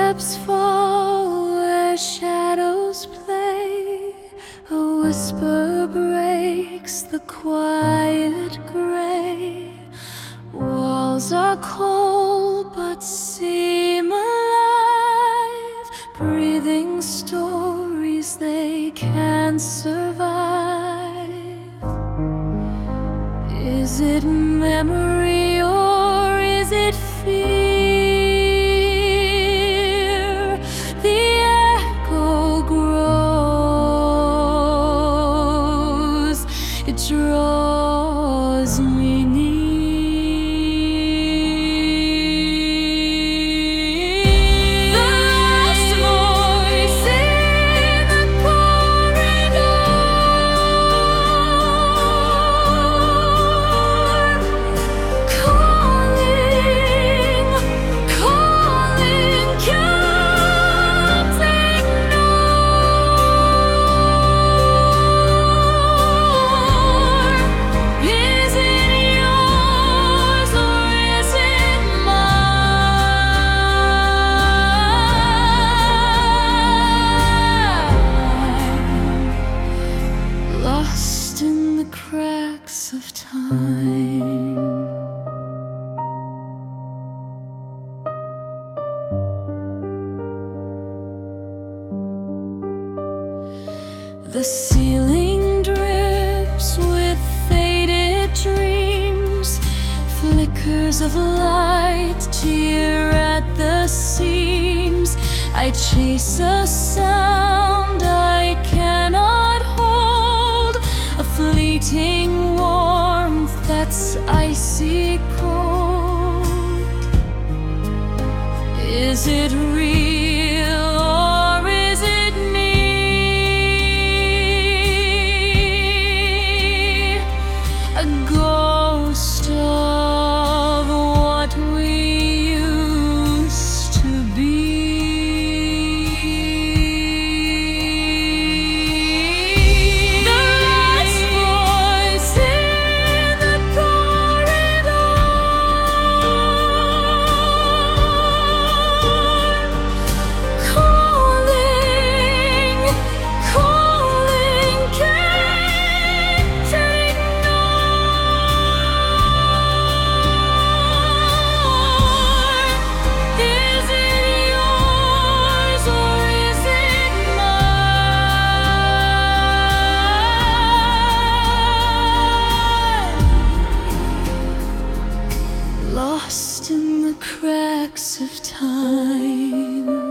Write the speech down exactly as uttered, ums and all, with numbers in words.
Footsteps fall where shadows play. A whisper breaks the quiet gray. Walls are cold but seem alive, breathing stories they can't survive. Is it memory or is it fear? It draws me near. The last voice in the corridor, calling, calling, can't ignore. Is it yours or is it mine? Lost in the cracks of time. The ceiling drips with faded dreams, flickers of light tear at the seams. I chase a sound I cannot hold, a fleeting warmth that's icy cold. Is it real or is it me? A ghost of what we used to be. The last voice in the corridor, calling, calling, can't ignore. Is it yours or is it mine? Lost in the cracks of time.